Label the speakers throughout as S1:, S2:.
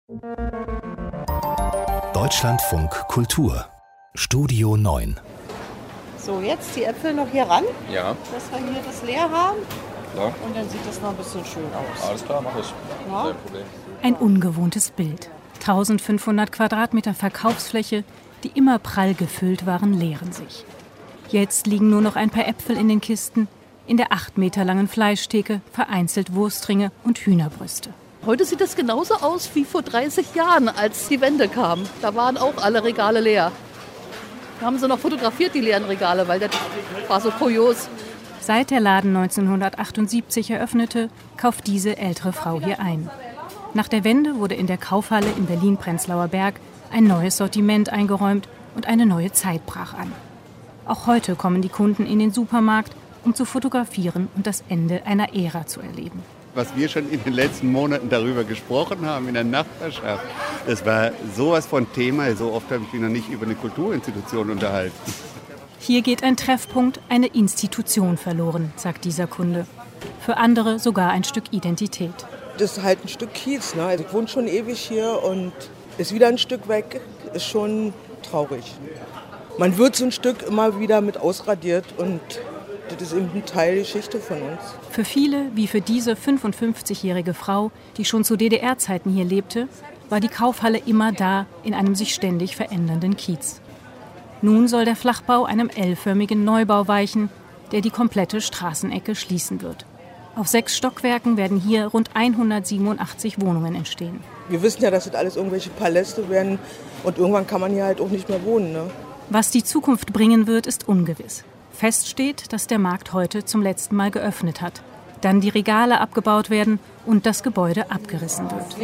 S1: Deutschlandfunk Kultur Studio 9.
S2: So, jetzt die Äpfel noch hier ran,
S3: Ja,
S2: dass wir hier das leer haben.
S3: klar.
S2: Und dann sieht das noch ein bisschen schön aus.
S3: Alles klar, mache ich.
S2: Ja.
S3: Kein Problem.
S4: Ein ungewohntes Bild. 1500 Quadratmeter Verkaufsfläche, die immer prall gefüllt waren, leeren sich. Jetzt liegen nur noch ein paar Äpfel in den Kisten, in der 8 Meter langen Fleischtheke vereinzelt Wurstringe und Hühnerbrüste.
S5: Heute sieht es genauso aus wie vor 30 Jahren, als die Wende kam. Da waren auch alle Regale leer. Da haben sie noch fotografiert, die leeren Regale, weil das war so kurios.
S4: Seit der Laden 1978 eröffnete, kauft diese ältere Frau hier ein. Nach der Wende wurde in der Kaufhalle in Berlin-Prenzlauer Berg ein neues Sortiment eingeräumt und eine neue Zeit brach an. Auch heute kommen die Kunden in den Supermarkt, um zu fotografieren und das Ende einer Ära zu erleben.
S6: Was wir schon in den letzten Monaten darüber gesprochen haben in der Nachbarschaft, das war sowas von Thema. So oft habe ich mich noch nicht über eine Kulturinstitution unterhalten.
S4: Hier geht ein Treffpunkt, eine Institution verloren, sagt dieser Kunde. Für andere sogar ein Stück Identität.
S7: Das ist halt ein Stück Kiez. Ne? Also ich wohne schon ewig hier und ist wieder ein Stück weg. Ist schon traurig. Man wird so ein Stück immer wieder mit ausradiert und das ist eben ein Teil der Geschichte von uns.
S4: Für viele, wie für diese 55-jährige Frau, die schon zu DDR-Zeiten hier lebte, war die Kaufhalle immer da in einem sich ständig verändernden Kiez. Nun soll der Flachbau einem L-förmigen Neubau weichen, der die komplette Straßenecke schließen wird. Auf 6 Stockwerken werden hier rund 187 Wohnungen entstehen.
S7: Wir wissen ja, dass das alles irgendwelche Paläste werden und irgendwann kann man hier halt auch nicht mehr wohnen. Ne?
S4: Was die Zukunft bringen wird, ist ungewiss. Fest steht, dass der Markt heute zum letzten Mal geöffnet hat. Dann die Regale abgebaut werden und das Gebäude abgerissen wird.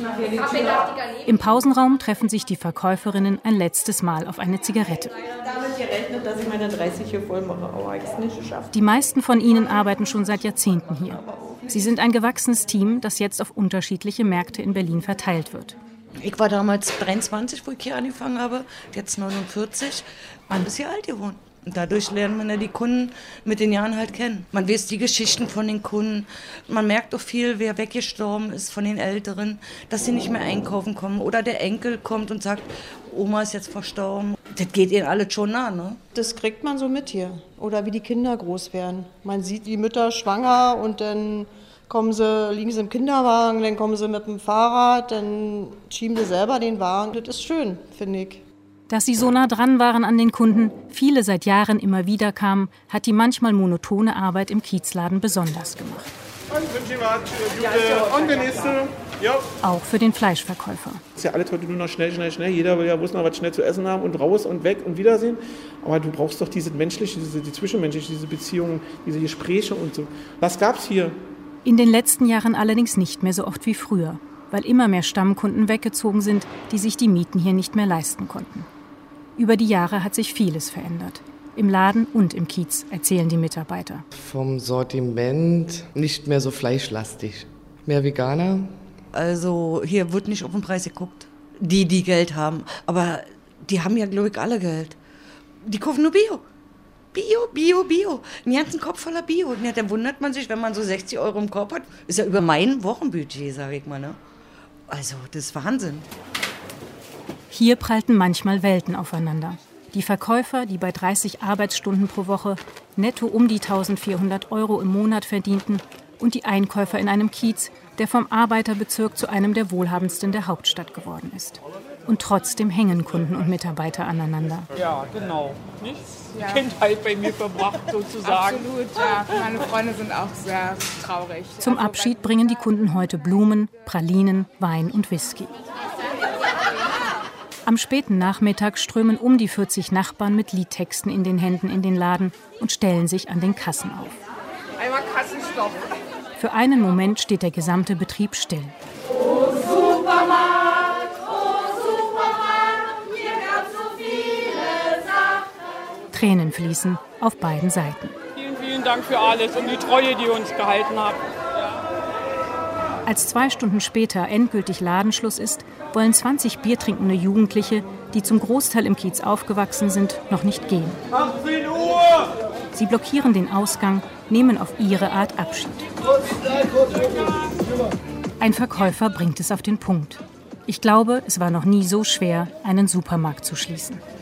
S4: Im Pausenraum treffen sich die Verkäuferinnen ein letztes Mal auf eine Zigarette.
S2: Damit gerechnet, dass ich meine 30 hier voll mache, aber ich es nicht geschafft.
S4: Die meisten von ihnen arbeiten schon seit Jahrzehnten hier. Sie sind ein gewachsenes Team, das jetzt auf unterschiedliche Märkte in Berlin verteilt wird.
S8: Ich war damals 23, wo ich hier angefangen habe, jetzt 49. Man ist hier alt geworden. Und dadurch lernen man ja die Kunden mit den Jahren halt kennen. Man weiß die Geschichten von den Kunden. Man merkt auch viel, wer weggestorben ist von den Älteren, dass sie nicht mehr einkaufen kommen. Oder der Enkel kommt und sagt, Oma ist jetzt verstorben. Das geht ihnen alles schon nah, ne?
S2: Das kriegt man so mit hier. Oder wie die Kinder groß werden. Man sieht die Mütter schwanger und dann liegen sie im Kinderwagen, dann kommen sie mit dem Fahrrad, dann schieben sie selber den Wagen. Das ist schön, finde ich.
S4: Dass sie so nah dran waren an den Kunden, viele seit Jahren immer wieder kamen, hat die manchmal monotone Arbeit im Kiezladen besonders gemacht.
S9: Und der nächste. Ja.
S4: Auch für den Fleischverkäufer.
S9: Ist ja alles heute nur noch schnell. Jeder will ja bloß noch was schnell zu essen haben und raus und weg und wiedersehen. Aber du brauchst doch diese menschliche, die zwischenmenschliche, diese Beziehungen, diese Gespräche und so. Was gab's hier?
S4: In den letzten Jahren allerdings nicht mehr so oft wie früher, weil immer mehr Stammkunden weggezogen sind, die sich die Mieten hier nicht mehr leisten konnten. Über die Jahre hat sich vieles verändert. Im Laden und im Kiez, erzählen die Mitarbeiter.
S10: Vom Sortiment nicht mehr so fleischlastig. Mehr Veganer.
S8: Also hier wird nicht auf den Preis geguckt. Die Geld haben. Aber die haben ja, glaube ich, alle Geld. Die kaufen nur Bio. Bio. Den ganzen Kopf voller Bio. Ja, dann wundert man sich, wenn man so 60 € im Korb hat. Ist ja über mein Wochenbudget, sage ich mal. Ne? Also, das ist Wahnsinn.
S4: Hier prallten manchmal Welten aufeinander. Die Verkäufer, die bei 30 Arbeitsstunden pro Woche netto um die 1.400 € im Monat verdienten, und die Einkäufer in einem Kiez, der vom Arbeiterbezirk zu einem der wohlhabendsten der Hauptstadt geworden ist. Und trotzdem hängen Kunden und Mitarbeiter aneinander.
S11: Ja, genau. Nichts? Ja. Kindheit bei mir verbracht, sozusagen.
S12: Absolut, ja. Meine Freunde sind auch sehr traurig.
S4: Zum Abschied bringen die Kunden heute Blumen, Pralinen, Wein und Whisky. Am späten Nachmittag strömen um die 40 Nachbarn mit Liedtexten in den Händen in den Laden und stellen sich an den Kassen auf.
S12: Einmal Kassenstopp.
S4: Für einen Moment steht der gesamte Betrieb still.
S13: Oh Supermarkt, hier gab's so viele Sachen.
S4: Tränen fließen auf beiden Seiten.
S11: Vielen Dank für alles und die Treue, die ihr uns gehalten habt.
S4: Als 2 Stunden später endgültig Ladenschluss ist, wollen 20 biertrinkende Jugendliche, die zum Großteil im Kiez aufgewachsen sind, noch nicht gehen.
S13: 18 Uhr!
S4: Sie blockieren den Ausgang, nehmen auf ihre Art Abschied. Ein Verkäufer bringt es auf den Punkt. Ich glaube, es war noch nie so schwer, einen Supermarkt zu schließen.